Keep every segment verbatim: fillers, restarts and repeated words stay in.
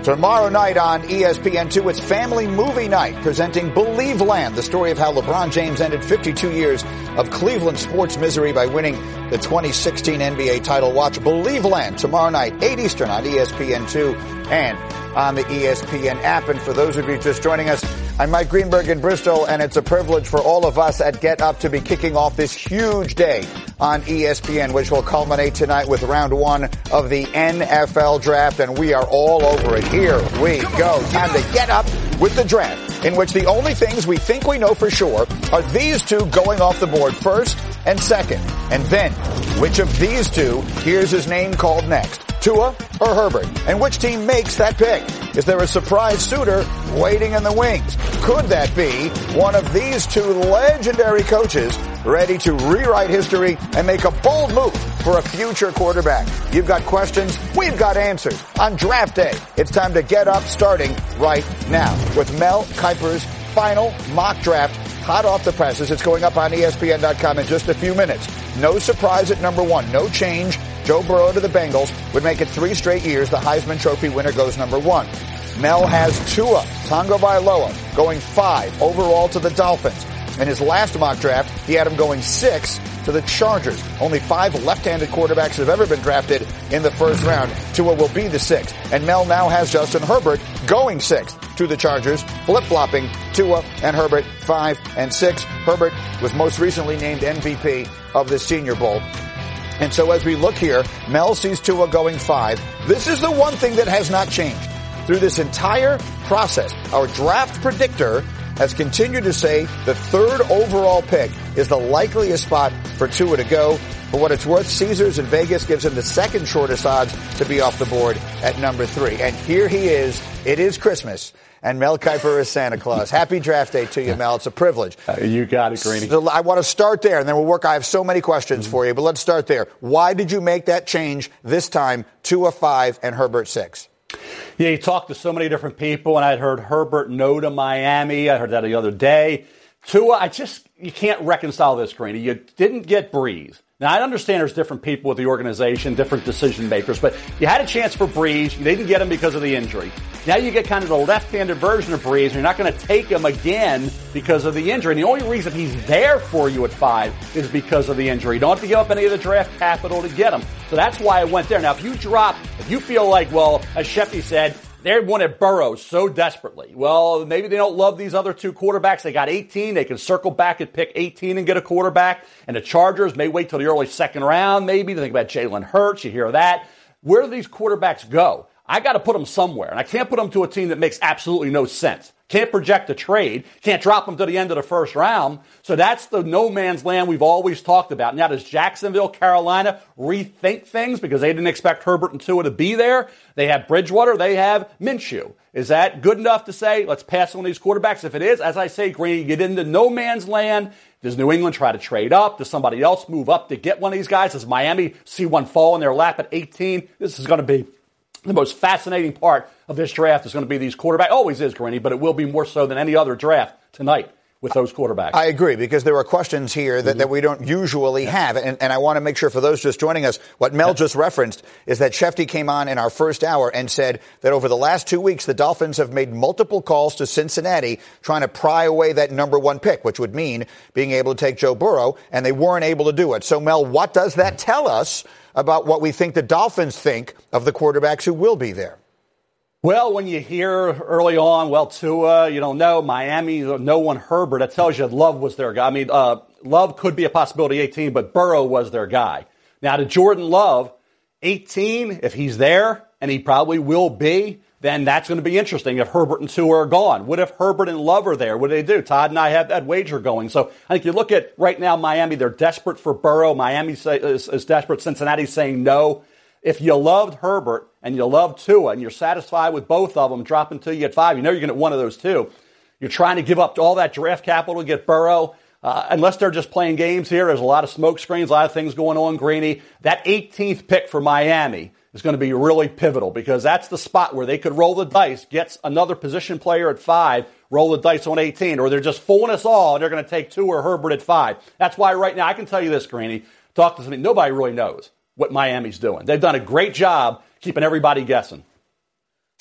Tomorrow night on E S P N two, it's Family Movie Night, presenting Believe Land, the story of how LeBron James ended fifty-two years of Cleveland sports misery by winning the twenty sixteen N B A title. Watch Believe Land tomorrow night, eight Eastern on E S P N two and on the E S P N app. And for those of you just joining us, I'm Mike Greenberg in Bristol, and it's a privilege for all of us at Get Up to be kicking off this huge day on E S P N, which will culminate tonight with round one of the N F L draft, and we are all over it. Here we go. Time to get up with the draft, in which the only things we think we know for sure are these two going off the board first and second. And then, which of these two hears his name called next? Tua or Herbert? And which team makes that pick? Is there a surprise suitor waiting in the wings? Could that be one of these two legendary coaches ready to rewrite history and make a bold move for a future quarterback? You've got questions, we've got answers. On draft day, it's time to get up, starting right now with Mel Kiper's final mock draft, hot off the presses. It's going up on E S P N dot com in just a few minutes. No surprise at number one, no change. Joe Burrow to the Bengals would make it three straight years. The Heisman Trophy winner goes number one. Mel has Tua Tagovailoa going five overall to the Dolphins. In his last mock draft, he had him going six to the Chargers. Only five left-handed quarterbacks have ever been drafted in the first round. Tua will be the sixth. And Mel now has Justin Herbert going sixth to the Chargers, flip-flopping Tua and Herbert five and six. Herbert was most recently named M V P of the Senior Bowl. And so as we look here, Mel sees Tua going five. This is the one thing that has not changed through this entire process. Our draft predictor has continued to say the third overall pick is the likeliest spot for Tua to go. For what it's worth, Caesars in Vegas gives him the second shortest odds to be off the board at number three. And here he is. It is Christmas. And Mel Kiper is Santa Claus. Happy draft day to you, Mel. It's a privilege. Uh, you got it, Greeny. So I want to start there, and then we'll work. I have so many questions mm-hmm. for you, but let's start there. Why did you make that change this time, Tua five and Herbert six? Yeah, you talked to so many different people, and I'd heard Herbert no to Miami. I heard that the other day. Tua, I just, you can't reconcile this, Greeny. You didn't get Breeze. Now, I understand there's different people with the organization, different decision makers, but you had a chance for Breeze. You didn't get him because of the injury. Now you get kind of the left-handed version of Breeze, and you're not going to take him again because of the injury. And the only reason he's there for you at five is because of the injury. You don't have to give up any of the draft capital to get him. So that's why I went there. Now, if you drop, if you feel like, well, as Sheffy said, they wanted Burrow so desperately. Well, maybe they don't love these other two quarterbacks. They got eighteen. They can circle back at pick eighteen and get a quarterback. And the Chargers may wait till the early second round, maybe. They think about Jalen Hurts. You hear that. Where do these quarterbacks go? I got to put them somewhere. And I can't put them to a team that makes absolutely no sense. Can't project a trade. Can't drop them to the end of the first round. So that's the no man's land we've always talked about. Now, does Jacksonville, Carolina rethink things because they didn't expect Herbert and Tua to be there? They have Bridgewater. They have Minshew. Is that good enough to say, let's pass on these quarterbacks? If it is, as I say, Greeny, you get into no man's land. Does New England try to trade up? Does somebody else move up to get one of these guys? Does Miami see one fall in their lap at eighteen? This is going to be the most fascinating part of this draft is going to be these quarterbacks. Always is, Greeny, but it will be more so than any other draft tonight with those quarterbacks. I agree, because there are questions here that, mm-hmm. that we don't usually yeah. have. And, and I want to make sure for those just joining us, what Mel yeah. just referenced is that Shefty came on in our first hour and said that over the last two weeks, the Dolphins have made multiple calls to Cincinnati trying to pry away that number one pick, which would mean being able to take Joe Burrow, and they weren't able to do it. So, Mel, what does that tell us about what we think the Dolphins think of the quarterbacks who will be there? Well, when you hear early on, well, Tua, you don't know, Miami, no one, Herbert, that tells you Love was their guy. I mean, uh, Love could be a possibility eighteen, but Burrow was their guy. Now, to Jordan Love, eighteen, if he's there, and he probably will be, then that's going to be interesting if Herbert and Tua are gone. What if Herbert and Love are there? What do they do? Todd and I have that wager going. So I think you look at right now, Miami, they're desperate for Burrow. Miami is, is desperate. Cincinnati's saying no. If you loved Herbert and you loved Tua and you're satisfied with both of them, drop until you get five, you know you're going to get one of those two. You're trying to give up all that draft capital to get Burrow. Uh, unless they're just playing games here, there's a lot of smoke screens, a lot of things going on, Greeny. That eighteenth pick for Miami is going to be really pivotal because that's the spot where they could roll the dice, get another position player at five, roll the dice on eighteen, or they're just fooling us all and they're going to take Tua or Herbert at five. That's why right now I can tell you this, Greeny. Talk to somebody. Nobody really knows what Miami's doing. They've done a great job keeping everybody guessing.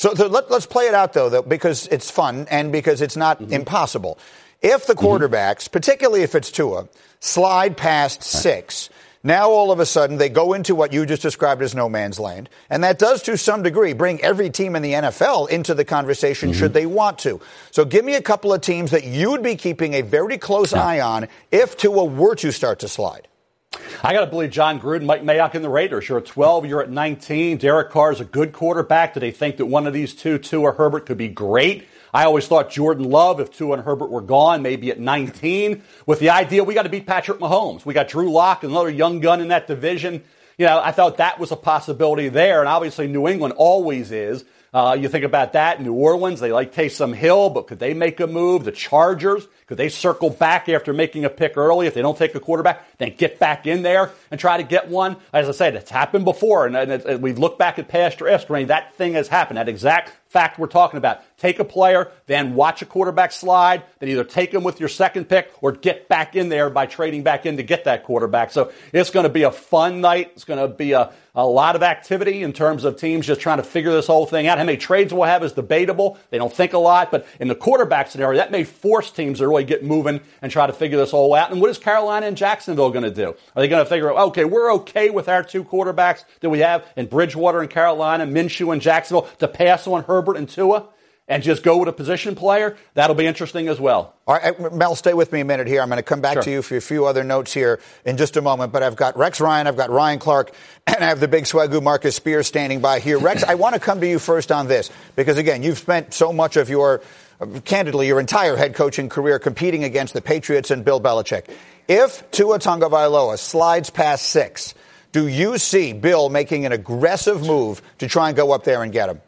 So, so let, let's play it out, though, though, because it's fun and because it's not mm-hmm. impossible. If the quarterbacks, mm-hmm. particularly if it's Tua, slide past six, now all of a sudden they go into what you just described as no man's land. And that does, to some degree, bring every team in the N F L into the conversation mm-hmm. should they want to. So give me a couple of teams that you'd be keeping a very close yeah. eye on if Tua were to start to slide. I got to believe John Gruden, Mike Mayock, and the Raiders. You're at twelve, you're at nineteen. Derek Carr is a good quarterback. Do they think that one of these two, Tua or Herbert, could be great? I always thought Jordan Love, if Tua and Herbert were gone, maybe at nineteen, with the idea we got to beat Patrick Mahomes. We got Drew Lock, another young gun in that division. You know, I thought that was a possibility there, and obviously New England always is. Uh, you think about that. New Orleans, they like Taysom Hill, but could they make a move? The Chargers, could they circle back after making a pick early? If they don't take a quarterback, then get back in there and try to get one. As I said, it's happened before, and, and, it, and we look back at past history. That thing has happened. That exact fact we're talking about. Take a player, then watch a quarterback slide, then either take him with your second pick or get back in there by trading back in to get that quarterback. So it's going to be a fun night. It's going to be a, a lot of activity in terms of teams just trying to figure this whole thing out. How many trades we'll have is debatable. They don't think a lot, but in the quarterback scenario, that may force teams to really get moving and try to figure this all out. And what is Carolina and Jacksonville going to do? Are they going to figure out, okay, we're okay with our two quarterbacks that we have in Bridgewater and Carolina, Minshew and Jacksonville, to pass on Herbert and Tua and just go with a position player? That'll be interesting as well. All right, Mel, stay with me a minute here. I'm going to come back sure. to you for a few other notes here in just a moment. But I've got Rex Ryan, I've got Ryan Clark, and I have the big swagoo Marcus Spears standing by here. Rex, I want to come to you first on this because, again, you've spent so much of your, uh, candidly, your entire head coaching career competing against the Patriots and Bill Belichick. If Tua Tagovailoa slides past six, do you see Bill making an aggressive move to try and go up there and get him?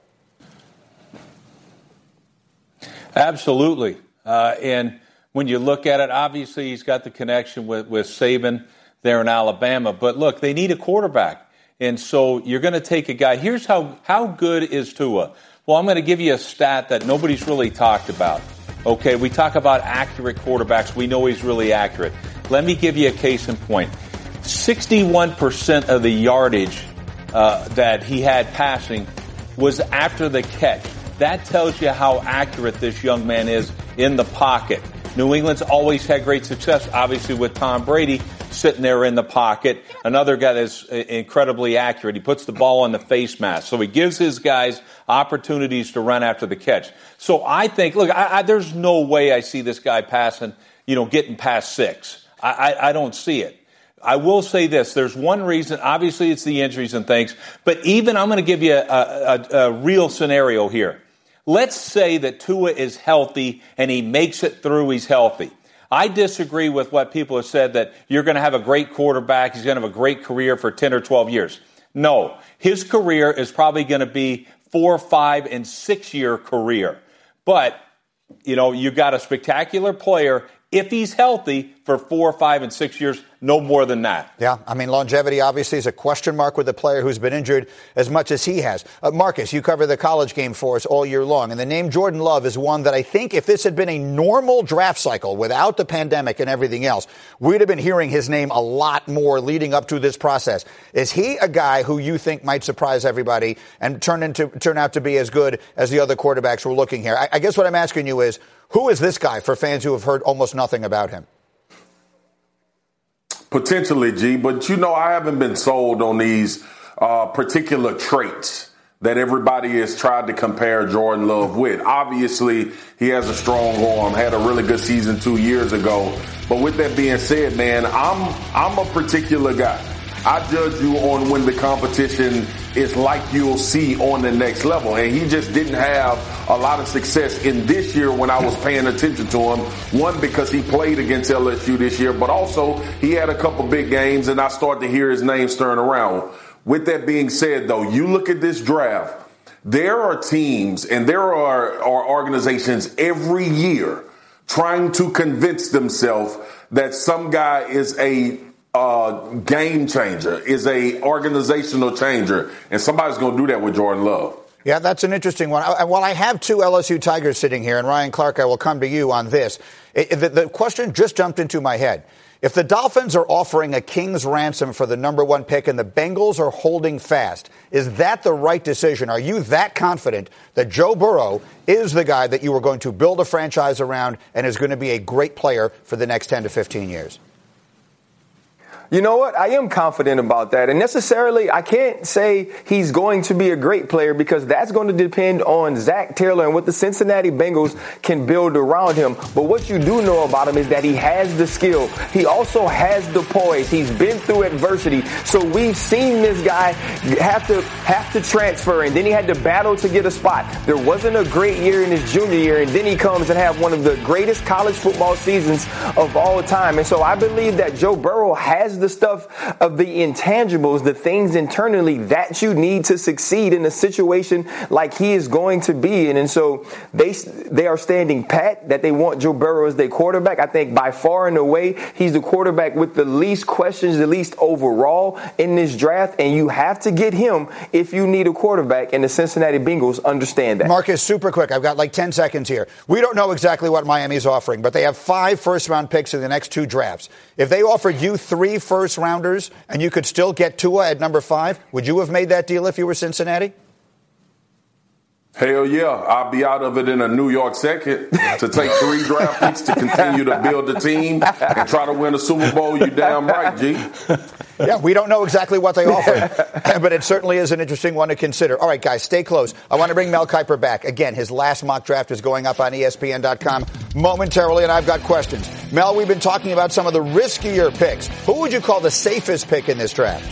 Absolutely. Uh, and when you look at it, obviously he's got the connection with, with Saban there in Alabama. But look, they need a quarterback. And so you're going to take a guy. Here's how, how good is Tua? Well, I'm going to give you a stat that nobody's really talked about. Okay, we talk about accurate quarterbacks. We know he's really accurate. Let me give you a case in point. sixty-one percent of the yardage uh, that he had passing was after the catch. That tells you how accurate this young man is in the pocket. New England's always had great success, obviously, with Tom Brady sitting there in the pocket. Another guy that's incredibly accurate. He puts the ball on the face mask. So he gives his guys opportunities to run after the catch. So I think, look, I, I, there's no way I see this guy passing, you know, getting past six. I, I, I don't see it. I will say this. There's one reason. Obviously, it's the injuries and things. But even I'm going to give you a, a, a real scenario here. Let's say that Tua is healthy and he makes it through. He's healthy. I disagree with what people have said that you're going to have a great quarterback. He's going to have a great career for ten or twelve years. No, his career is probably going to be four, five, and six-year career. But, you know, you got a spectacular player if he's healthy for four, five, and six years, no more than that. Yeah, I mean, longevity obviously is a question mark with a player who's been injured as much as he has. Uh, Marcus, you cover the college game for us all year long, and the name Jordan Love is one that I think if this had been a normal draft cycle without the pandemic and everything else, we'd have been hearing his name a lot more leading up to this process. Is he a guy who you think might surprise everybody and turn into turn out to be as good as the other quarterbacks we're looking here? I, I guess what I'm asking you is, who is this guy for fans who have heard almost nothing about him? Potentially, G, but you know, I haven't been sold on these uh, particular traits that everybody has tried to compare Jordan Love with. Obviously, he has a strong arm, had a really good season two years ago. But with that being said, man, I'm I'm a particular guy. I judge you on when the competition is like you'll see on the next level. And he just didn't have a lot of success in this year when I was paying attention to him. One, because he played against L S U this year, but also he had a couple big games and I started to hear his name stirring around. With that being said, though, you look at this draft, there are teams and there are, are organizations every year trying to convince themselves that some guy is a Uh, game changer, is a organizational changer, and somebody's going to do that with Jordan Love. Yeah, that's an interesting one. I, while I have two L S U Tigers sitting here, and Ryan Clark, I will come to you on this. It, the, the question just jumped into my head. If the Dolphins are offering a king's ransom for the number one pick and the Bengals are holding fast, is that the right decision? Are you that confident that Joe Burrow is the guy that you are going to build a franchise around and is going to be a great player for the next ten to fifteen years? You know what? I am confident about that. And necessarily, I can't say he's going to be a great player because that's going to depend on Zach Taylor and what the Cincinnati Bengals can build around him. But what you do know about him is that he has the skill. He also has the poise. He's been through adversity. So we've seen this guy have to have to transfer, and then he had to battle to get a spot. There wasn't a great year in his junior year, and then he comes and have one of the greatest college football seasons of all time. And so I believe that Joe Burrow has the stuff of the intangibles, the things internally that you need to succeed in a situation like he is going to be in. And so they they are standing pat that they want Joe Burrow as their quarterback. I think by far and away, he's the quarterback with the least questions, the least overall in this draft. And you have to get him if you need a quarterback. And the Cincinnati Bengals understand that. Marcus, super quick. I've got like ten seconds here. We don't know exactly what Miami's offering, but they have five first-round picks in the next two drafts. If they offered you three first-rounders and you could still get Tua at number five, would you have made that deal if you were Cincinnati? Hell yeah. I'll be out of it in a New York second to take three draft picks to continue to build the team and try to win a Super Bowl. You damn right, G. Yeah, we don't know exactly what they offer, but it certainly is an interesting one to consider. All right, guys, stay close. I want to bring Mel Kiper back. Again, his last mock draft is going up on E S P N dot com momentarily, and I've got questions. Mel, we've been talking about some of the riskier picks. Who would you call the safest pick in this draft?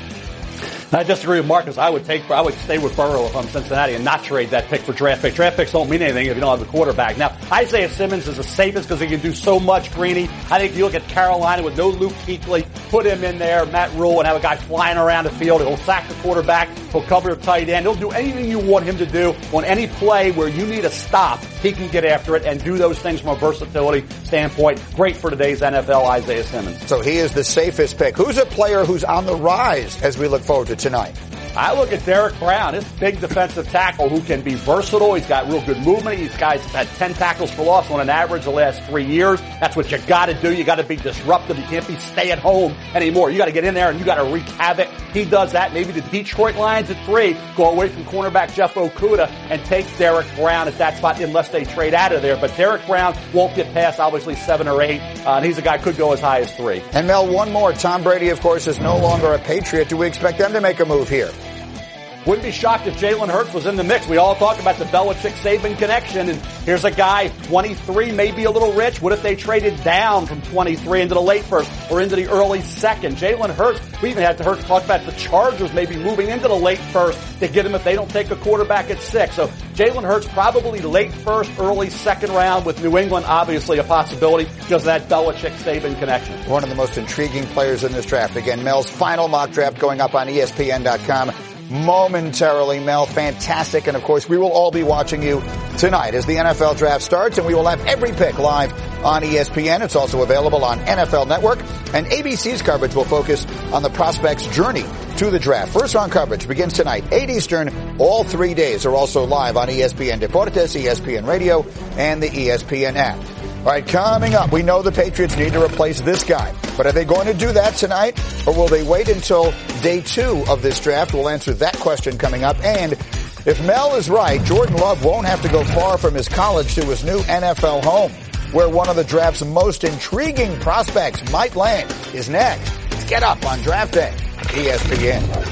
I disagree with Marcus. I would take, I would stay with Burrow if I'm Cincinnati and not trade that pick for draft pick. Draft picks don't mean anything if you don't have the quarterback. Now, Isaiah Simmons is the safest because he can do so much, Greeny. I think if you look at Carolina with no Luke Kuechly, put him in there, Matt Rule, and have a guy flying around the field. He'll sack the quarterback. He'll cover the tight end. He'll do anything you want him to do on any play where you need a stop. He can get after it and do those things from a versatility standpoint. Great for today's N F L, Isaiah Simmons. So he is the safest pick. Who's a player who's on the rise as we look forward to tonight? I look at Derek Brown, this big defensive tackle who can be versatile. He's got real good movement. These guys have had ten tackles for loss on an average the last three years. That's what you got to do. You got to be disruptive. You can't be stay at home anymore. You got to get in there and you got to wreak havoc. He does that. Maybe the Detroit Lions at three go away from cornerback Jeff Okudah and take Derek Brown at that spot unless they trade out of there. But Derek Brown won't get past obviously seven or eight. Uh, and he's a guy who could go as high as three. And Mel, one more. Tom Brady, of course, is no longer a Patriot. Do we expect them to make a move here? Wouldn't be shocked if Jalen Hurts was in the mix. We all talk about the Belichick-Saban connection, and here's a guy, twenty-three, maybe a little rich. What if they traded down from twenty-three into the late first or into the early second? Jalen Hurts, we even had to Hurts talk about the Chargers maybe moving into the late first to get him if they don't take a quarterback at six. So Jalen Hurts probably late first, early second round, with New England obviously a possibility because of that Belichick-Saban connection. One of the most intriguing players in this draft. Again, Mel's final mock draft going up on E S P N dot com. Momentarily, Mel, fantastic. And of course, we will all be watching you tonight as the N F L draft starts, and we will have every pick live on E S P N. It's also available on N F L Network, and A B C's coverage will focus on the prospects' journey to the draft. First round coverage begins tonight, eight Eastern. All three days are also live on E S P N Deportes, E S P N Radio, and the E S P N app. All right, coming up, we know the Patriots need to replace this guy. But are they going to do that tonight, or will they wait until day two of this draft? We'll answer that question coming up. And if Mel is right, Jordan Love won't have to go far from his college to his new N F L home, where one of the draft's most intriguing prospects might land, is next. Let's get up on draft day, E S P N.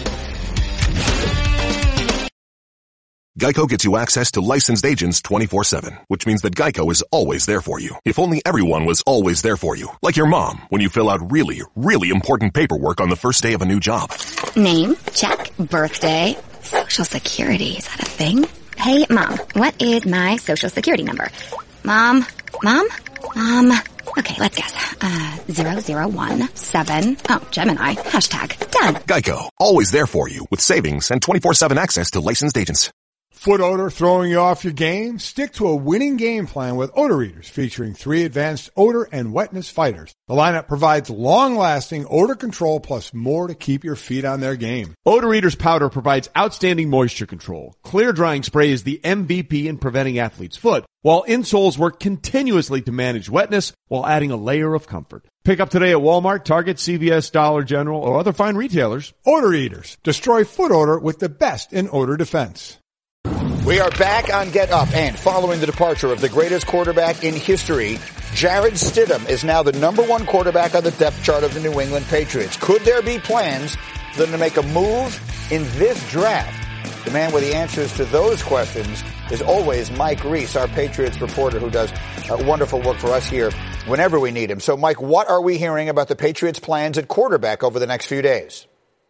Geico gets you access to licensed agents twenty-four seven, which means that Geico is always there for you. If only everyone was always there for you. Like your mom, when you fill out really, really important paperwork on the first day of a new job. Name, check. Birthday, social security, is that a thing? Hey, Mom, what is my social security number? Mom, Mom, Mom. Okay, let's guess. Uh, zero zero one seven. Oh, Gemini. Hashtag done. Geico, always there for you with savings and twenty-four seven access to licensed agents. Foot odor throwing you off your game? Stick to a winning game plan with Odor Eaters, featuring three advanced odor and wetness fighters. The lineup provides long-lasting odor control plus more to keep your feet on their game. Odor Eaters powder provides outstanding moisture control. Clear drying spray is the M V P in preventing athlete's foot, while insoles work continuously to manage wetness while adding a layer of comfort. Pick up today at Walmart, Target, C V S, Dollar General, or other fine retailers. Odor Eaters. Destroy foot odor with the best in odor defense. We are back on Get Up, and following the departure of the greatest quarterback in history, Jarrett Stidham is now the number one quarterback on the depth chart of the New England Patriots. Could there be plans for them to make a move in this draft? The man with the answers to those questions is always Mike Reese, our Patriots reporter who does uh, wonderful work for us here whenever we need him. So, Mike, what are we hearing about the Patriots' plans at quarterback over the next few days?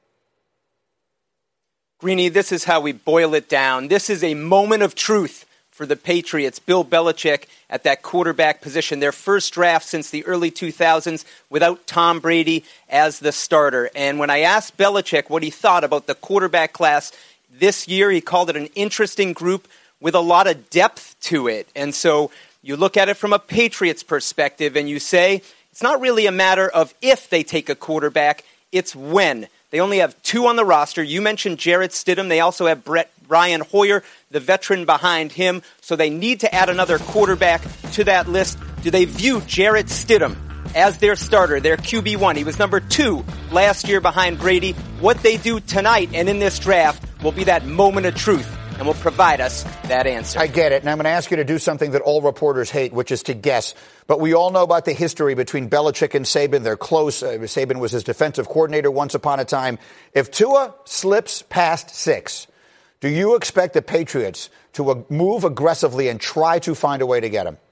Greeny, this is how we boil it down. This is a moment of truth for the Patriots. Bill Belichick at that quarterback position, their first draft since the early two thousands without Tom Brady as the starter. And when I asked Belichick what he thought about the quarterback class this year, he called it an interesting group with a lot of depth to it. And so you look at it from a Patriots perspective and you say it's not really a matter of if they take a quarterback, it's when. They only have two on the roster. You mentioned Jarrett Stidham. They also have Brett Brian Hoyer, the veteran behind him. So they need to add another quarterback to that list. Do they view Jarrett Stidham as their starter, their Q B one? He was number two last year behind Brady. What they do tonight and in this draft will be that moment of truth and will provide us that answer. I get it, and I'm going to ask you to do something that all reporters hate, which is to guess. But we all know about the history between Belichick and Saban. They're close. Uh, Saban was his defensive coordinator once upon a time. If Tua slips past six, do you expect the Patriots to uh, move aggressively and try to find a way to get him?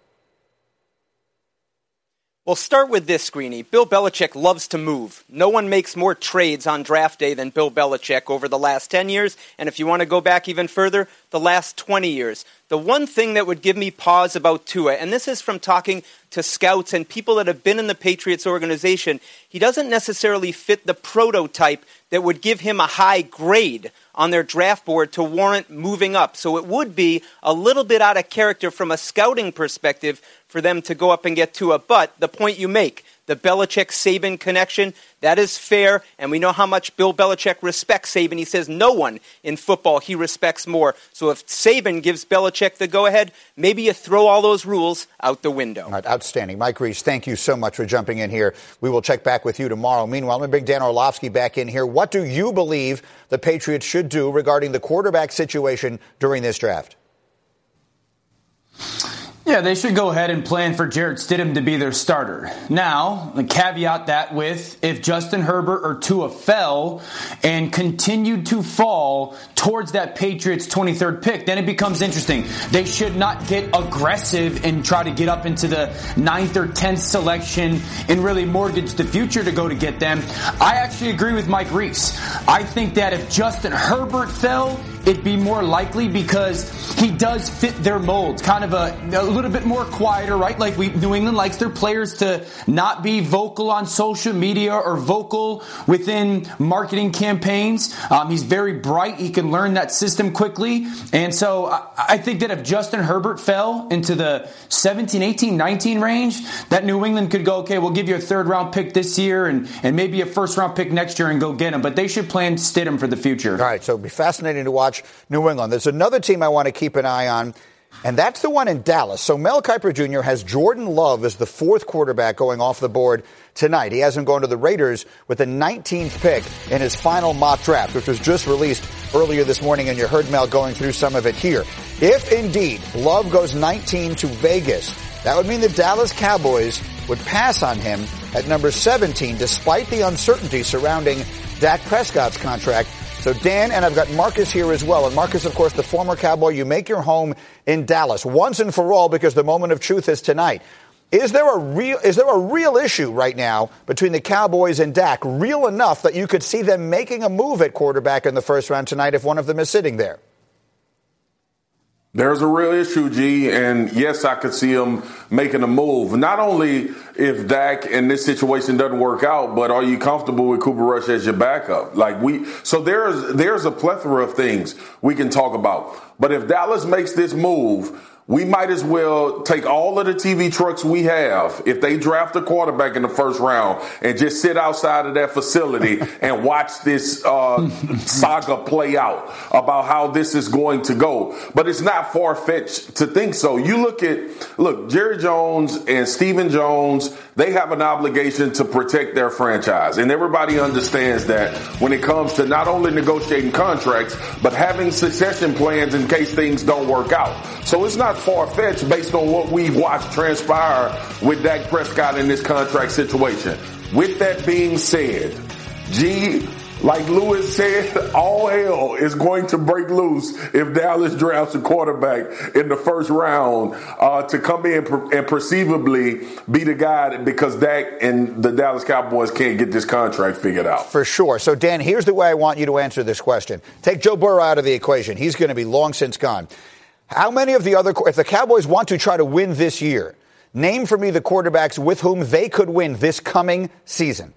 Well, start with this, Greeny. Bill Belichick loves to move. No one makes more trades on draft day than Bill Belichick over the last ten years, and if you want to go back even further, the last twenty years. The one thing that would give me pause about Tua, and this is from talking to scouts and people that have been in the Patriots organization, he doesn't necessarily fit the prototype that would give him a high grade on their draft board to warrant moving up. So it would be a little bit out of character from a scouting perspective for them to go up and get Tua. But the point you make, the Belichick-Saban connection, that is fair, and we know how much Bill Belichick respects Saban. He says no one in football he respects more. So if Saban gives Belichick the go-ahead, maybe you throw all those rules out the window. All right, outstanding. Mike Reese, thank you so much for jumping in here. We will check back with you tomorrow. Meanwhile, let me bring Dan Orlovsky back in here. What do you believe the Patriots should do regarding the quarterback situation during this draft? Yeah, they should go ahead and plan for Jarrett Stidham to be their starter. Now, caveat that with if Justin Herbert or Tua fell and continued to fall towards that Patriots twenty-third pick, then it becomes interesting. They should not get aggressive and try to get up into the ninth or tenth selection and really mortgage the future to go to get them. I actually agree with Mike Reese. I think that if Justin Herbert fell, it'd be more likely because he does fit their mold. Kind of a, a little bit more quieter, right? Like we, New England likes their players to not be vocal on social media or vocal within marketing campaigns. Um, he's very bright. He can learn that system quickly. And so I, I think that if Justin Herbert fell into the seventeen, eighteen, nineteen range, that New England could go, okay, we'll give you a third round pick this year and, and maybe a first round pick next year and go get him. But they should plan Stidham for the future. All right, so it'll be fascinating to watch New England. There's another team I want to keep an eye on, and that's the one in Dallas. So Mel Kiper Junior has Jordan Love as the fourth quarterback going off the board tonight. He has him going to the Raiders with the nineteenth pick in his final mock draft, which was just released earlier this morning, and you heard Mel going through some of it here. If indeed Love goes nineteen to Vegas, that would mean the Dallas Cowboys would pass on him at number seventeen, despite the uncertainty surrounding Dak Prescott's contract. So, Dan, and I've got Marcus here as well. And Marcus, of course, the former Cowboy, you make your home in Dallas once and for all because the moment of truth is tonight. Is there a real is there a real issue right now between the Cowboys and Dak, real enough that you could see them making a move at quarterback in the first round tonight if one of them is sitting there? There's a real issue, G, and yes, I could see him making a move. Not only if Dak in this situation doesn't work out, but are you comfortable with Cooper Rush as your backup? Like we, so there's there's a plethora of things we can talk about. But if Dallas makes this move, we might as well take all of the T V trucks we have, if they draft a quarterback in the first round, and just sit outside of that facility and watch this uh, saga play out about how this is going to go. But it's not far-fetched to think so. You look at, look, Jerry Jones and Stephen Jones, they have an obligation to protect their franchise. And everybody understands that when it comes to not only negotiating contracts, but having succession plans in case things don't work out. So it's not far-fetched based on what we've watched transpire with Dak Prescott in this contract situation. With that being said, G, like Lewis said, all hell is going to break loose if Dallas drafts a quarterback in the first round uh, to come in and perceivably be the guy because Dak and the Dallas Cowboys can't get this contract figured out. For sure. So, Dan, here's the way I want you to answer this question. Take Joe Burrow out of the equation. He's going to be long since gone. How many of the other, if the Cowboys want to try to win this year, name for me the quarterbacks with whom they could win this coming season?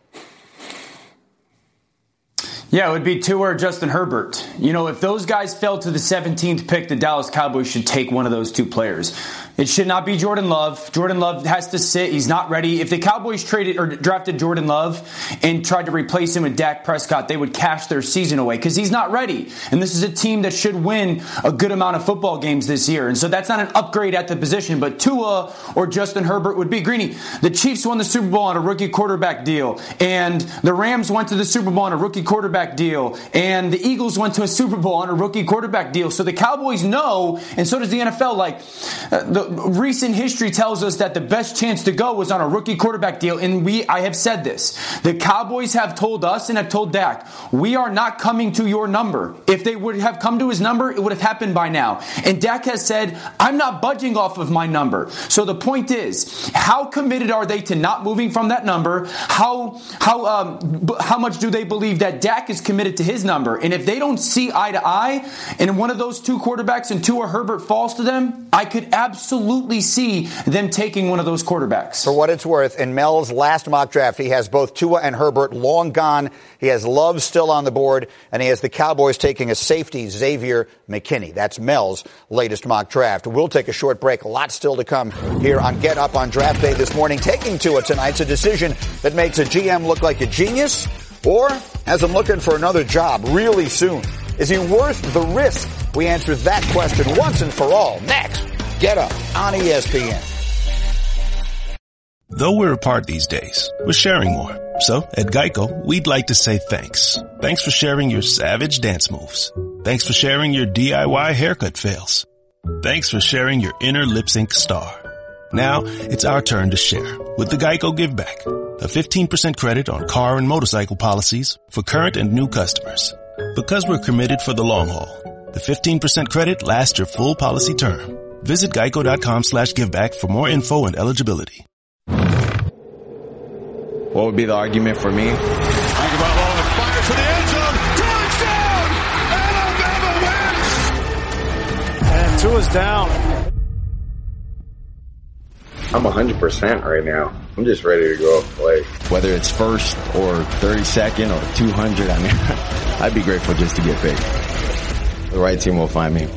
Yeah, it would be Tua or Justin Herbert. You know, if those guys fell to the seventeenth pick, the Dallas Cowboys should take one of those two players. It should not be Jordan Love. Jordan Love has to sit. He's not ready. If the Cowboys traded or drafted Jordan Love and tried to replace him with Dak Prescott, they would cash their season away because he's not ready. And this is a team that should win a good amount of football games this year. And so that's not an upgrade at the position, but Tua or Justin Herbert would be. Greeny, the Chiefs won the Super Bowl on a rookie quarterback deal, and the Rams went to the Super Bowl on a rookie quarterback deal, and the Eagles went to a Super Bowl on a rookie quarterback deal. So the Cowboys know, and so does the N F L, like uh, the recent history tells us that the best chance to go was on a rookie quarterback deal. And we, I have said this, the Cowboys have told us and have told Dak, we are not coming to your number. If they would have come to his number, it would have happened by now. And Dak has said, I'm not budging off of my number. So the point is, how committed are they to not moving from that number? How, how, um, how much do they believe that Dak is committed to his number? And if they don't see eye to eye, and one of those two quarterbacks and Tua or Herbert falls to them, I could absolutely see them taking one of those quarterbacks. For what it's worth, in Mel's last mock draft, he has both Tua and Herbert long gone. He has Love still on the board, and he has the Cowboys taking a safety, Xavier McKinney. That's Mel's latest mock draft. We'll take a short break. A lot still to come here on Get Up on Draft Day this morning. Taking Tua tonight's a decision that makes a G M look like a genius or has him looking for another job really soon. Is he worth the risk? We answer that question once and for all. Next, Get Up on E S P N. Though we're apart these days, we're sharing more. So at Geico, we'd like to say thanks. Thanks for sharing your savage dance moves. Thanks for sharing your D I Y haircut fails. Thanks for sharing your inner lip sync star. Now it's our turn to share with the Geico Give Back, a fifteen percent credit on car and motorcycle policies for current and new customers. Because we're committed for the long haul, the fifteen percent credit lasts your full policy term. Visit geico.com slash giveback for more info and eligibility. What would be the argument for me? Tagovailoa fires to the end zone. Touchdown! Alabama wins! And Tua's down. I'm one hundred percent right now. I'm just ready to go play. Whether it's first or thirty-second or two hundred, I mean, I'd be grateful just to get picked. The right team will find me.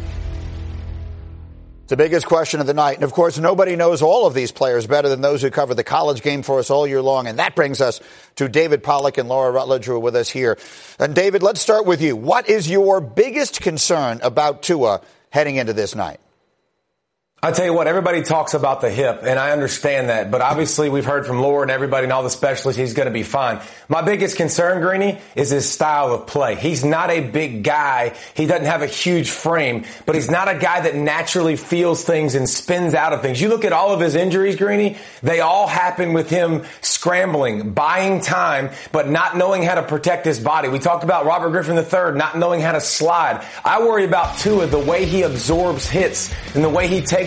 The biggest question of the night. And, of course, nobody knows all of these players better than those who cover the college game for us all year long. And that brings us to David Pollack and Laura Rutledge, who are with us here. And, David, let's start with you. What is your biggest concern about Tua heading into this night? I tell you what, everybody talks about the hip, and I understand that. But obviously, we've heard from Laura and everybody and all the specialists, he's going to be fine. My biggest concern, Greeny, is his style of play. He's not a big guy. He doesn't have a huge frame, but he's not a guy that naturally feels things and spins out of things. You look at all of his injuries, Greeny, they all happen with him scrambling, buying time, but not knowing how to protect his body. We talked about Robert Griffin the third not knowing how to slide. I worry about Tua, the way he absorbs hits and the way he takes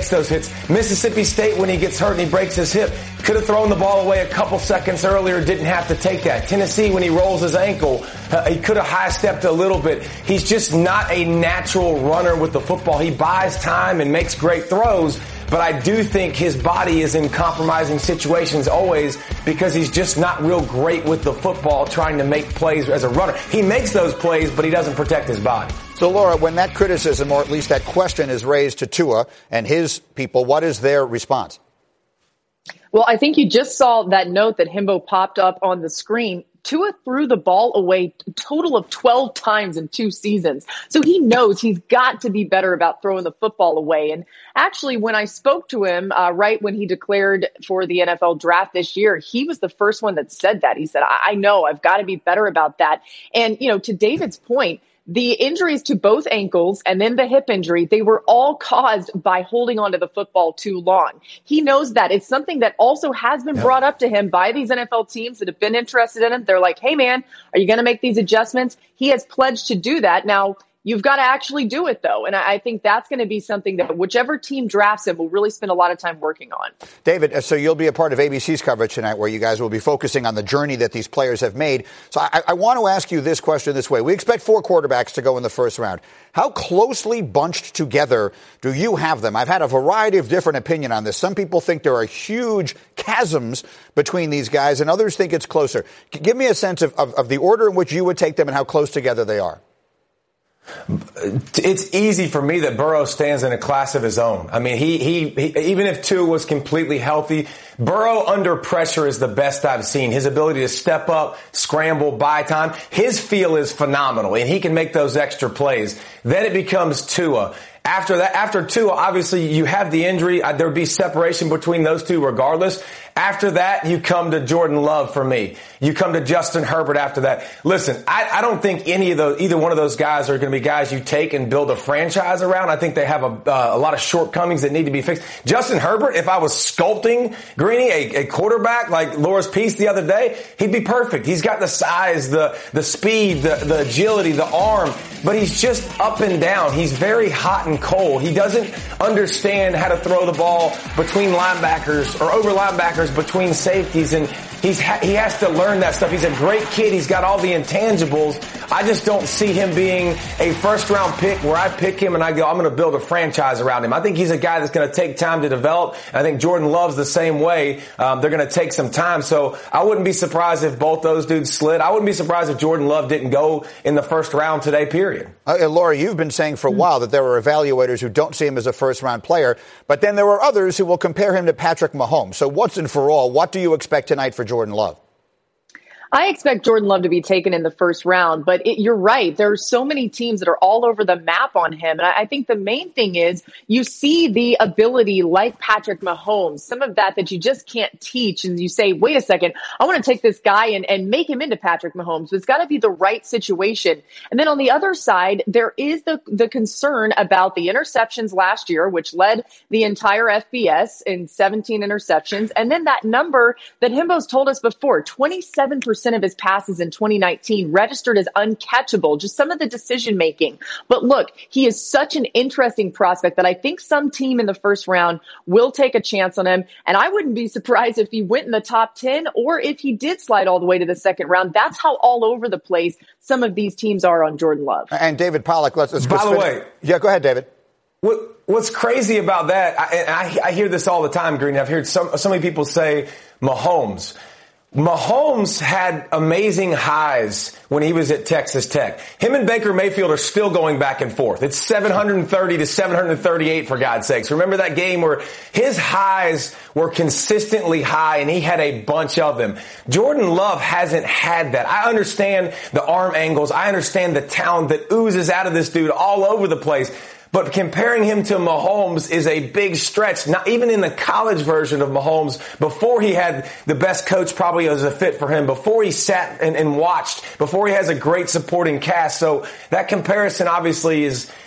makes those hits. Mississippi State, when he gets hurt and he breaks his hip, could have thrown the ball away a couple seconds earlier, didn't have to take that. Tennessee, when he rolls his ankle, uh, he could have high-stepped a little bit. He's just not a natural runner with the football. He buys time and makes great throws, but I do think his body is in compromising situations always because he's just not real great with the football trying to make plays as a runner. He makes those plays, but he doesn't protect his body. So, Laura, when that criticism, or at least that question, is raised to Tua and his people, what is their response? Well, I think you just saw that note that Himbo popped up on the screen. Tua threw the ball away a total of twelve times in two seasons. So he knows he's got to be better about throwing the football away. And actually, when I spoke to him uh, right when he declared for the N F L draft this year, he was the first one that said that. He said, I, I know I've got to be better about that. And, you know, to David's point, the injuries to both ankles and then the hip injury, they were all caused by holding onto the football too long. He knows that. It's something that also has been brought up to him by these N F L teams that have been interested in him. They're like, hey, man, are you going to make these adjustments? He has pledged to do that. Now, you've got to actually do it, though. And I think that's going to be something that whichever team drafts him will really spend a lot of time working on. David, so you'll be a part of A B C's coverage tonight where you guys will be focusing on the journey that these players have made. So I, I want to ask you this question this way. We expect four quarterbacks to go in the first round. How closely bunched together do you have them? I've had a variety of different opinion on this. Some people think there are huge chasms between these guys, and others think it's closer. Give me a sense of, of, of the order in which you would take them and how close together they are. It's easy for me that Burrow stands in a class of his own. I mean, he, he, he even if Tua was completely healthy, Burrow under pressure is the best I've seen. His ability to step up, scramble, buy time, his feel is phenomenal, and he can make those extra plays. Then it becomes Tua. After that, after Tua, obviously you have the injury. There would be separation between those two regardless. After that, you come to Jordan Love for me. You come to Justin Herbert after that. Listen, I, I don't think any of those, either one of those guys are going to be guys you take and build a franchise around. I think they have a, uh, a lot of shortcomings that need to be fixed. Justin Herbert, if I was sculpting Greeny, a, a quarterback like Laura's piece the other day, he'd be perfect. He's got the size, the, the speed, the, the agility, the arm, but he's just up and down. He's very hot and cold. He doesn't understand how to throw the ball between linebackers or over linebackers between safeties, and he's ha- he has to learn that stuff. He's a great kid. He's got all the intangibles. I just don't see him being a first-round pick where I pick him and I go, I'm going to build a franchise around him. I think he's a guy that's going to take time to develop. I think Jordan Love's the same way. Um, they're going to take some time. So I wouldn't be surprised if both those dudes slid. I wouldn't be surprised if Jordan Love didn't go in the first round today, period. Uh, Laura, you've been saying for a while that there are evaluators who don't see him as a first-round player, but then there are others who will compare him to Patrick Mahomes. So once and for all, what do you expect tonight for Jordan Love? I expect Jordan Love to be taken in the first round, but it, you're right. There are so many teams that are all over the map on him. And I, I think the main thing is you see the ability like Patrick Mahomes, some of that that you just can't teach. And you say, wait a second, I want to take this guy and, and make him into Patrick Mahomes. But it's got to be the right situation. And then on the other side, there is the, the concern about the interceptions last year, which led the entire F B S in seventeen interceptions. And then that number that Himbo's told us before, twenty-seven percent of his passes in twenty nineteen registered as uncatchable, just some of the decision making. But look, he is such an interesting prospect that I think some team in the first round will take a chance on him. And I wouldn't be surprised if he went in the top ten or if he did slide all the way to the second round. That's how all over the place some of these teams are on Jordan Love. And David Pollack, let's, let's By the way, yeah, go ahead, David. What, what's crazy about that, I, and I, I hear this all the time, Green. I've heard some, so many people say Mahomes. Mahomes had amazing highs when he was at Texas Tech. Him and Baker Mayfield are still going back and forth. It's seven hundred thirty to seven hundred thirty-eight, for God's sakes. Remember that game where his highs were consistently high and he had a bunch of them. Jordan Love hasn't had that. I understand the arm angles. I understand the talent that oozes out of this dude all over the place. But comparing him to Mahomes is a big stretch. Not even in the college version of Mahomes, before he had the best coach probably as a fit for him, before he sat and, and watched, before he has a great supporting cast. So that comparison obviously is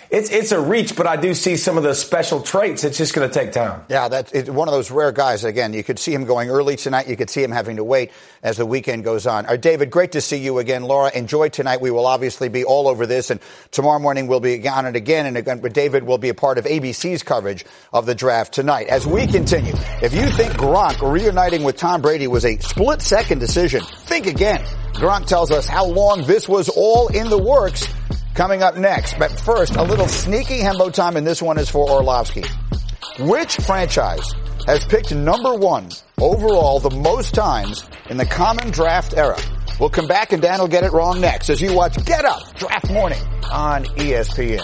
it's it's a reach, but I do see some of the special traits. It's just going to take time. Yeah, that's it's one of those rare guys. Again, you could see him going early tonight. You could see him having to wait as the weekend goes on. All right, David, great to see you again. Laura, enjoy tonight. We will obviously be all over this, and tomorrow morning we'll be on it again. And again, but David will be a part of A B C's coverage of the draft tonight. As we continue, if you think Gronk reuniting with Tom Brady was a split-second decision, think again. Gronk tells us how long this was all in the works. Coming up next, but first, a little sneaky Hembo time, and this one is for Orlovsky. Which franchise has picked number one overall the most times in the common draft era? We'll come back and Dan will get it wrong next as you watch Get Up Draft Morning on E S P N.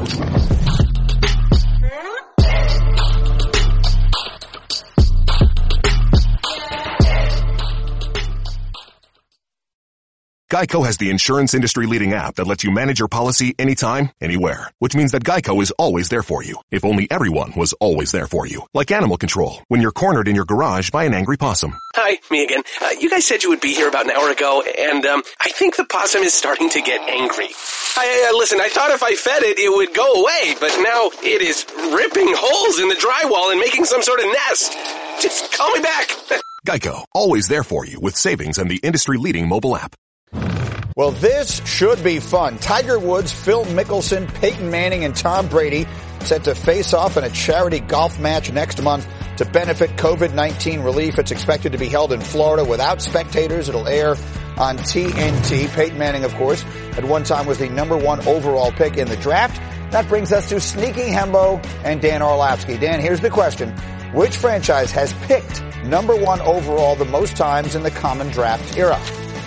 Geico has the insurance industry-leading app that lets you manage your policy anytime, anywhere. Which means that Geico is always there for you. If only everyone was always there for you. Like animal control, when you're cornered in your garage by an angry possum. Hi, me again. Uh, you guys said you would be here about an hour ago, and um, I think the possum is starting to get angry. I, uh, listen, I thought if I fed it, it would go away, but now it is ripping holes in the drywall and making some sort of nest. Just call me back. Geico, always there for you with savings and the industry-leading mobile app. Well, this should be fun. Tiger Woods, Phil Mickelson, Peyton Manning, and Tom Brady set to face off in a charity golf match next month to benefit COVID nineteen relief. It's expected to be held in Florida without spectators. It'll air on T N T. Peyton Manning, of course, at one time was the number one overall pick in the draft. That brings us to Sneaky Hembo and Dan Orlovsky. Dan, here's the question. Which franchise has picked number one overall the most times in the common draft era?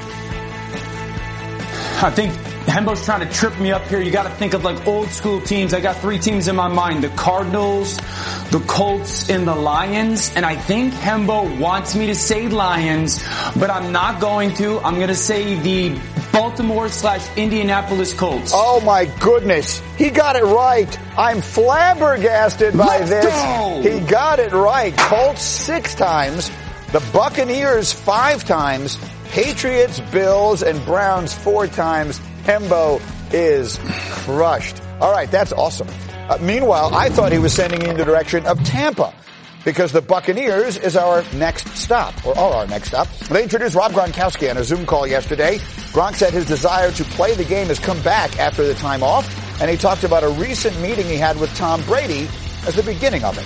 I think Hembo's trying to trip me up here. You got to think of like old school teams. I got three teams in my mind: the Cardinals, the Colts, and the Lions. And I think Hembo wants me to say Lions, but I'm not going to. I'm going to say the Baltimore slash Indianapolis Colts. Oh my goodness. He got it right. I'm flabbergasted by Let's this. Go. He got it right. Colts six times. The Buccaneers five times. Patriots, Bills, and Browns four times. Hembo is crushed. All right, that's awesome. Uh, meanwhile, I thought he was sending you in the direction of Tampa because the Buccaneers is our next stop, or are our next stop. They introduced Rob Gronkowski on a Zoom call yesterday. Gronk said his desire to play the game has come back after the time off, and he talked about a recent meeting he had with Tom Brady as the beginning of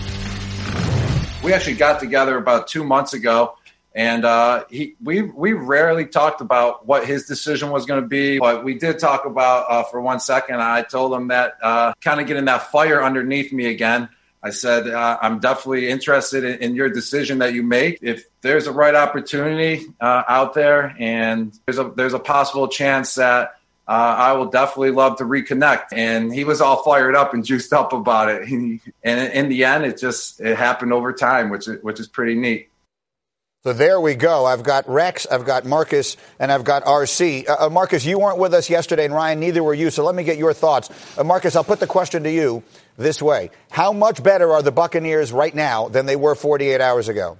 it. We actually got together about two months ago. And uh, he, we we rarely talked about what his decision was going to be, but we did talk about uh, for one second. I told him that uh, kind of getting that fire underneath me again. I said, uh, I'm definitely interested in, in your decision that you make. If there's a right opportunity uh, out there and there's a there's a possible chance that uh, I will definitely love to reconnect. And he was all fired up and juiced up about it. And in the end, it just it happened over time, which is, which is pretty neat. So there we go. I've got Rex, I've got Marcus, and I've got R C. Uh, Marcus, you weren't with us yesterday, and Ryan, neither were you, so let me get your thoughts. Uh, Marcus, I'll put the question to you this way. How much better are the Buccaneers right now than they were forty-eight hours ago?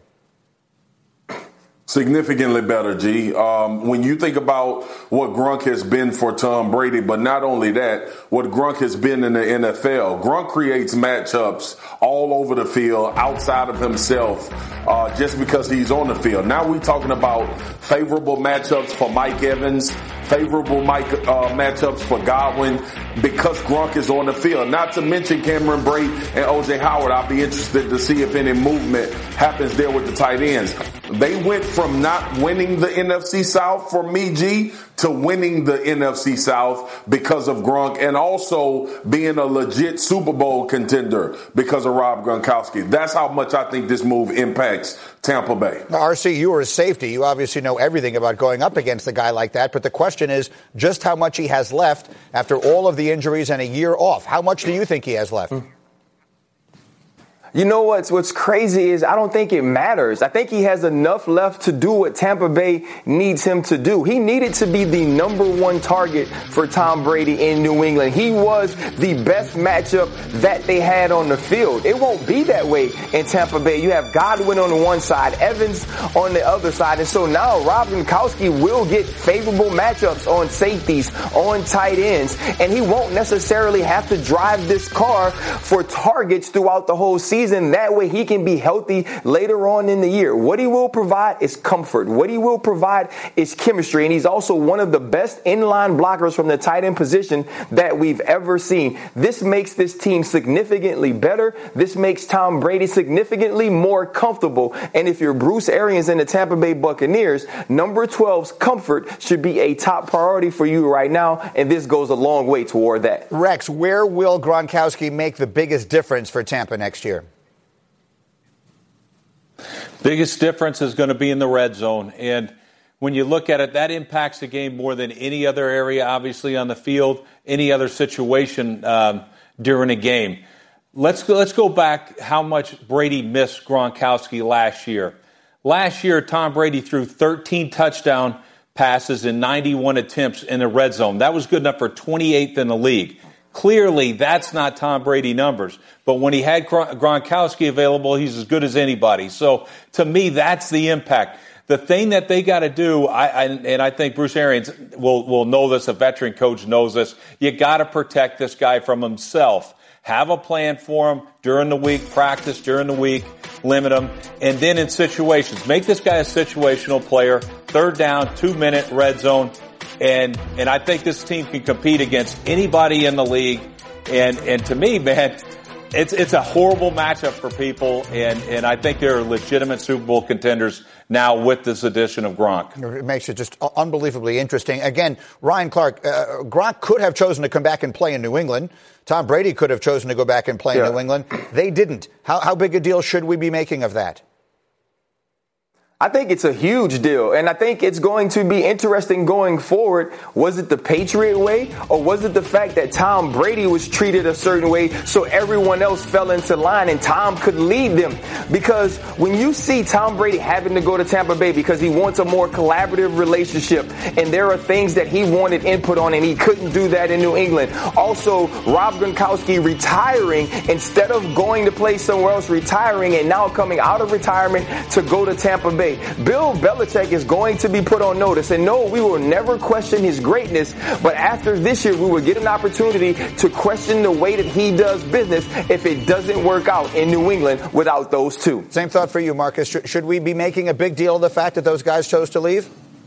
Significantly better, G. Um, when you think about what Gronk has been for Tom Brady, but not only that, what Gronk has been in the N F L. Gronk creates matchups all over the field, outside of himself, uh, just because he's on the field. Now we're talking about favorable matchups for Mike Evans, favorable Mike, uh, matchups for Godwin, because Gronk is on the field. Not to mention Cameron Brate and O J Howard. I'll be interested to see if any movement happens there with the tight ends. They went from not winning the N F C South for me, G, to winning the N F C South because of Gronk, and also being a legit Super Bowl contender because of Rob Gronkowski. That's how much I think this move impacts Tampa Bay. Now, R C, you are a safety. You obviously know everything about going up against a guy like that, but the question is just how much he has left after all of the injuries and a year off. How much do you think he has left? You know what's what's crazy is I don't think it matters. I think he has enough left to do what Tampa Bay needs him to do. He needed to be the number one target for Tom Brady in New England. He was the best matchup that they had on the field. It won't be that way in Tampa Bay. You have Godwin on the one side, Evans on the other side. And so now Rob Gronkowski will get favorable matchups on safeties, on tight ends, and he won't necessarily have to drive this car for targets throughout the whole season. That way he can be healthy later on in the year. What he will provide is comfort. What he will provide is chemistry. And he's also one of the best inline blockers from the tight end position that we've ever seen. This makes this team significantly better. This makes Tom Brady significantly more comfortable. And if you're Bruce Arians and the Tampa Bay Buccaneers, number twelve's comfort should be a top priority for you right now. And this goes a long way toward that. Rex, where will Gronkowski make the biggest difference for Tampa next year? Biggest difference is going to be in the red zone. And when you look at it, that impacts the game more than any other area, obviously, on the field, any other situation um, during a game. Let's go, let's go back how much Brady missed Gronkowski last year. Last year, Tom Brady threw thirteen touchdown passes in ninety-one attempts in the red zone. That was good enough for twenty-eighth in the league. Clearly, that's not Tom Brady numbers. But when he had Gronkowski available, he's as good as anybody. So, to me, that's the impact. The thing that they got to do, I, I, and I think Bruce Arians will, will know this, a veteran coach knows this, you got to protect this guy from himself. Have a plan for him during the week, practice during the week, limit him, and then in situations. Make this guy a situational player, third down, two-minute red zone. And and I think this team can compete against anybody in the league. And and to me, man, it's it's a horrible matchup for people. And, and I think they're legitimate Super Bowl contenders now with this addition of Gronk. It makes it just unbelievably interesting. Again, Ryan Clark, uh, Gronk could have chosen to come back and play in New England. Tom Brady could have chosen to go back and play yeah. in New England. They didn't. How how big a deal should we be making of that? I think it's a huge deal, and I think it's going to be interesting going forward. Was it the Patriot way, or was it the fact that Tom Brady was treated a certain way so everyone else fell into line and Tom could lead them? Because when you see Tom Brady having to go to Tampa Bay because he wants a more collaborative relationship, and there are things that he wanted input on and he couldn't do that in New England. Also, Rob Gronkowski retiring instead of going to play somewhere else, retiring and now coming out of retirement to go to Tampa Bay. Bill Belichick is going to be put on notice. And no, we will never question his greatness. But after this year, we will get an opportunity to question the way that he does business if it doesn't work out in New England without those two. Same thought for you, Marcus. Should, should we be making a big deal of the fact that those guys chose to leave?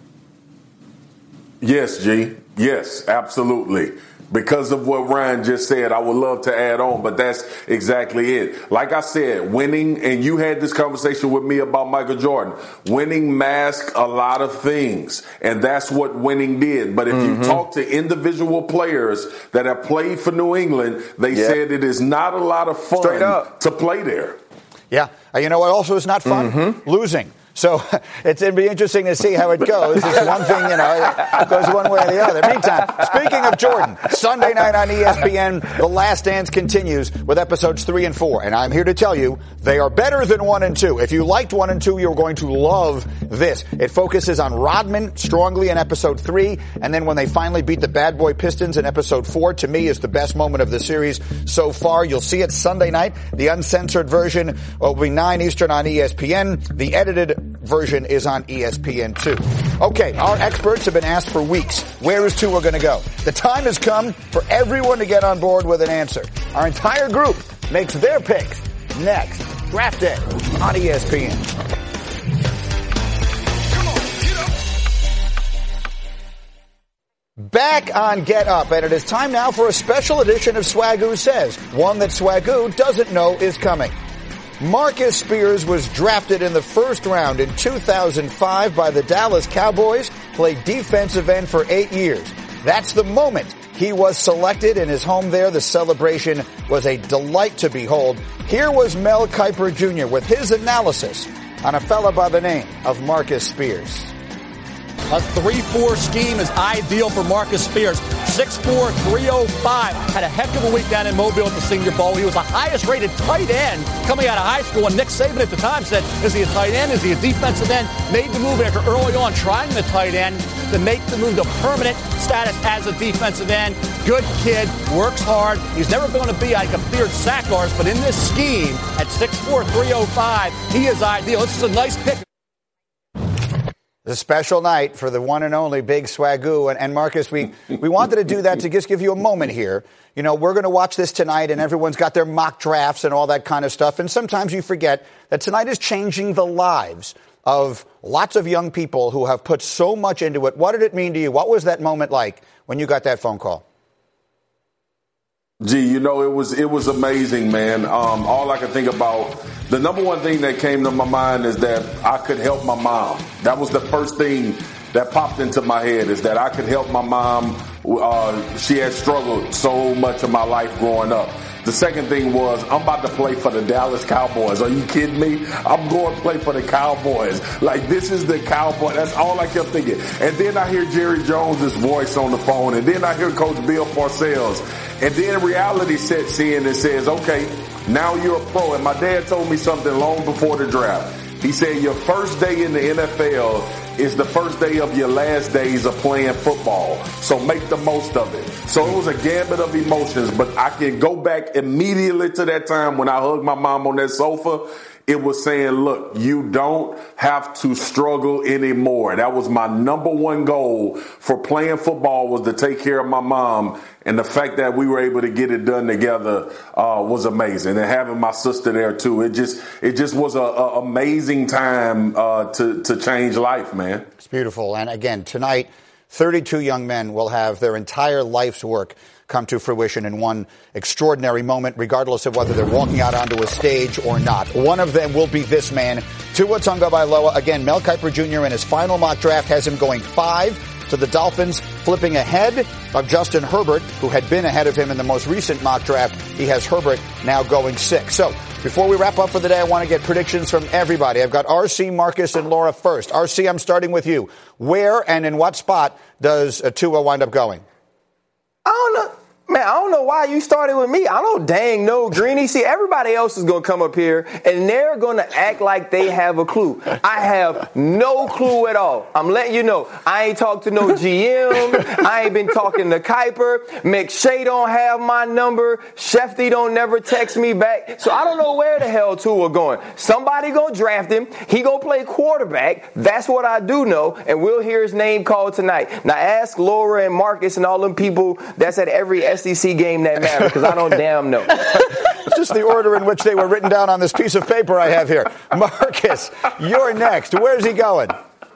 Yes, G. Yes, absolutely. Because of what Ryan just said, I would love to add on, but that's exactly it. Like I said, winning, and you had this conversation with me about Michael Jordan, winning masks a lot of things, and that's what winning did. But if mm-hmm. you talk to individual players that have played for New England, they yep. said it is not a lot of fun to play there. Yeah. Uh, you know what also is not fun? Mm-hmm. Losing. So it's going to be interesting to see how it goes. It's one thing, you know, it goes one way or the other. Meantime, speaking of Jordan, Sunday night on E S P N, The Last Dance continues with episodes three and four. And I'm here to tell you, they are better than one and two. If you liked one and two, you're going to love this. It focuses on Rodman strongly in episode three. And then when they finally beat the Bad Boy Pistons in episode four, to me is the best moment of the series so far. You'll see it Sunday night. The uncensored version will be nine Eastern on E S P N. The edited version is on E S P N two. Okay, our experts have been asked for weeks, where is Tua going to go? The time has come for everyone to get on board with an answer. Our entire group makes their picks next. Draft Day on E S P N. Back on Get Up, and it is time now for a special edition of Swagoo Says, one that Swagoo doesn't know is coming. Marcus Spears was drafted in the first round in two thousand five by the Dallas Cowboys, played defensive end for eight years. That's the moment he was selected in his home there. The celebration was a delight to behold. Here was Mel Kiper Junior with his analysis on a fella by the name of Marcus Spears. A three four scheme is ideal for Marcus Spears. six four, three oh five. Had a heck of a week down in Mobile at the Senior Bowl. He was the highest-rated tight end coming out of high school. And Nick Saban at the time said, is he a tight end? Is he a defensive end? Made the move after early on trying the tight end to make the move to permanent status as a defensive end. Good kid, works hard. He's never going to be like a feared sack artist, but in this scheme at six four, three oh five, he is ideal. This is a nice pick. The special night for the one and only Big Swagoo. And, and Marcus, we, we wanted to do that to just give you a moment here. You know, we're going to watch this tonight, and everyone's got their mock drafts and all that kind of stuff. And sometimes you forget that tonight is changing the lives of lots of young people who have put so much into it. What did it mean to you? What was that moment like when you got that phone call? Gee, you know, it was it was amazing, man. Um, all I could think about, the number one thing that came to my mind is that I could help my mom. That was the first thing that popped into my head, is that I could help my mom. Uh, she had struggled so much of my life growing up. The second thing was, I'm about to play for the Dallas Cowboys. Are you kidding me? I'm going to play for the Cowboys. Like, this is the Cowboy. That's all I kept thinking. And then I hear Jerry Jones' voice on the phone. And then I hear Coach Bill Parcells. And then reality sets in and says, okay, now you're a pro. And my dad told me something long before the draft. He said, your first day in the N F L is the first day of your last days of playing football. So make the most of it. So it was a gambit of emotions, but I can go back immediately to that time when I hugged my mom on that sofa. It was saying, look, you don't have to struggle anymore. That was my number one goal for playing football, was to take care of my mom. And the fact that we were able to get it done together uh, was amazing. And having my sister there too, it just it just was a, a amazing time uh, to to change life, man. It's beautiful. And again, tonight, thirty-two young men will have their entire life's work come to fruition in one extraordinary moment, regardless of whether they're walking out onto a stage or not. One of them will be this man, Tua Tagovailoa. Again, Mel Kiper Junior in his final mock draft has him going five to the Dolphins, flipping ahead of Justin Herbert, who had been ahead of him in the most recent mock draft. He has Herbert now going six. So before we wrap up for the day, I want to get predictions from everybody. I've got R C, Marcus, and Laura first. R C, I'm starting with you. Where and in what spot does uh, Tua wind up going? I don't know. Man, I don't know why you started with me. I don't dang know, Greeny. See, everybody else is going to come up here, and they're going to act like they have a clue. I have no clue at all. I'm letting you know. I ain't talked to no G M. I ain't been talking to Kiper. McShay don't have my number. Shefty don't never text me back. So I don't know where the hell Tua going. Somebody going to draft him. He going to play quarterback. That's what I do know, and we'll hear his name called tonight. Now, ask Laura and Marcus and all them people that's at every S E C game that matter, because I don't damn know. It's just the order in which they were written down on this piece of paper I have here. Marcus, you're next. Where's he going?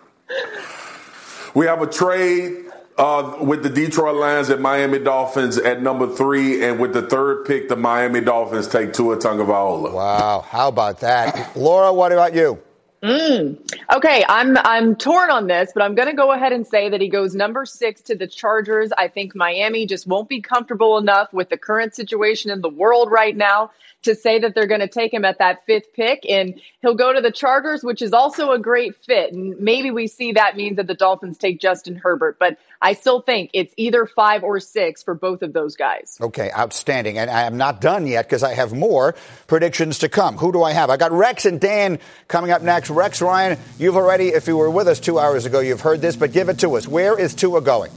We have a trade uh, with the Detroit Lions and Miami Dolphins at number three, and with the third pick, the Miami Dolphins take Tua Tagovailoa. Wow, how about that? Laura, what about you? Mm. Okay, I'm I'm torn on this, but I'm going to go ahead and say that he goes number six to the Chargers. I think Miami just won't be comfortable enough with the current situation in the world right now to say that they're going to take him at that fifth pick, and he'll go to the Chargers, which is also a great fit. And maybe we see that means that the Dolphins take Justin Herbert, but I still think it's either five or six for both of those guys. Okay, outstanding. And I am not done yet because I have more predictions to come. Who do I have? I got Rex and Dan coming up next. Rex, Ryan, you've already, if you were with us two hours ago, you've heard this, but give it to us. Where is Tua going?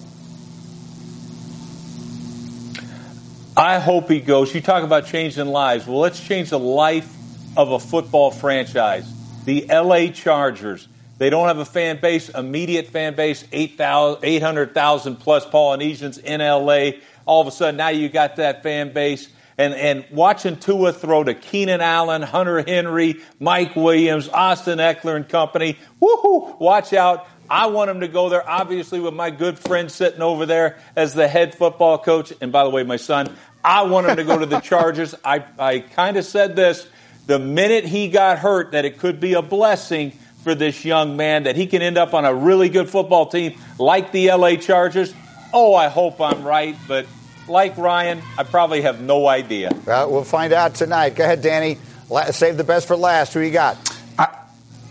I hope he goes. You talk about changing lives. Well, let's change the life of a football franchise. The L A Chargers. They don't have a fan base, immediate fan base, eight hundred thousand plus Polynesians in L A. All of a sudden, now you got that fan base. And, and watching Tua throw to Keenan Allen, Hunter Henry, Mike Williams, Austin Eckler and company. Woohoo! Watch out. I want him to go there, obviously, with my good friend sitting over there as the head football coach. And by the way, my son, I want him to go to the Chargers. I, I kind of said this the minute he got hurt, that it could be a blessing for this young man, that he can end up on a really good football team like the L A Chargers. Oh, I hope I'm right, but like Ryan, I probably have no idea. Well, we'll find out tonight. Go ahead, Danny. La- save the best for last. Who you got? You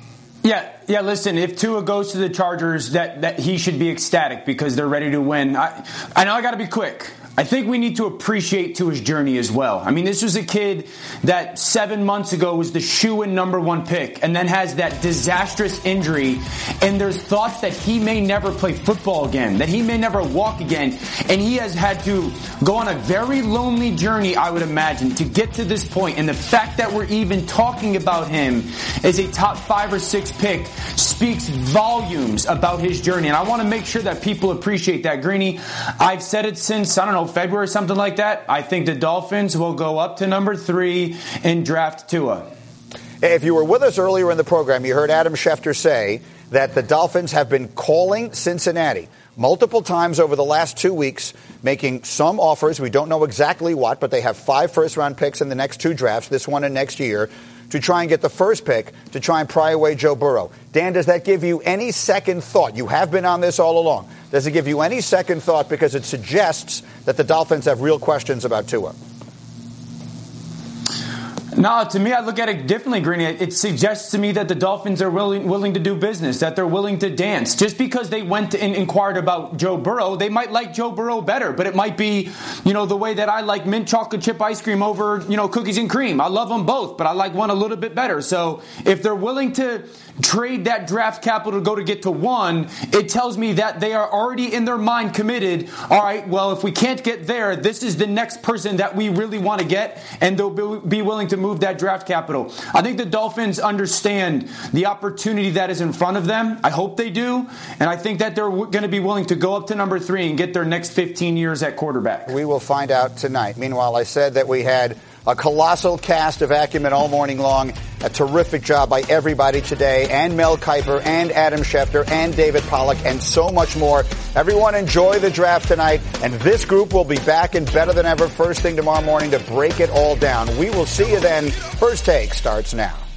Yeah, yeah. Listen, if Tua goes to the Chargers, that, that he should be ecstatic because they're ready to win. I, I know I got to be quick. I think we need to appreciate Tua's journey as well. I mean, this was a kid that seven months ago was the shoo-in number one pick and then has that disastrous injury. And there's thoughts that he may never play football again, that he may never walk again. And he has had to go on a very lonely journey, I would imagine, to get to this point. And the fact that we're even talking about him as a top five or six pick speaks volumes about his journey. And I want to make sure that people appreciate that. Greeny, I've said it since, I don't know, February, something like that. I think the Dolphins will go up to number three and draft Tua. If you were with us earlier in the program, you heard Adam Schefter say that the Dolphins have been calling Cincinnati multiple times over the last two weeks, making some offers. We don't know exactly what, but they have five first-round picks in the next two drafts, this one and next year, to try and get the first pick to try and pry away Joe Burrow. Dan, does that give you any second thought? You have been on this all along. Does it give you any second thought because it suggests that the Dolphins have real questions about Tua? No, to me, I look at it differently, Greeny. It suggests to me that the Dolphins are willing willing to do business, that they're willing to dance. Just because they went and inquired about Joe Burrow, they might like Joe Burrow better, but it might be, you know, the way that I like mint chocolate chip ice cream over, you know, cookies and cream. I love them both, but I like one a little bit better. So if they're willing to trade that draft capital to go to get to one, it tells me that they are already in their mind committed. All right, well, if we can't get there, this is the next person that we really want to get, and they'll be willing to move that draft capital. I think the Dolphins understand the opportunity that is in front of them. I hope they do, and I think that they're going to be willing to go up to number three and get their next fifteen years at quarterback. We will find out tonight. Meanwhile, I said that we had a colossal cast of acumen all morning long. A terrific job by everybody today, and Mel Kiper, and Adam Schefter, and David Pollack, and so much more. Everyone enjoy the draft tonight, and this group will be back and better than ever first thing tomorrow morning to break it all down. We will see you then. First Take starts now.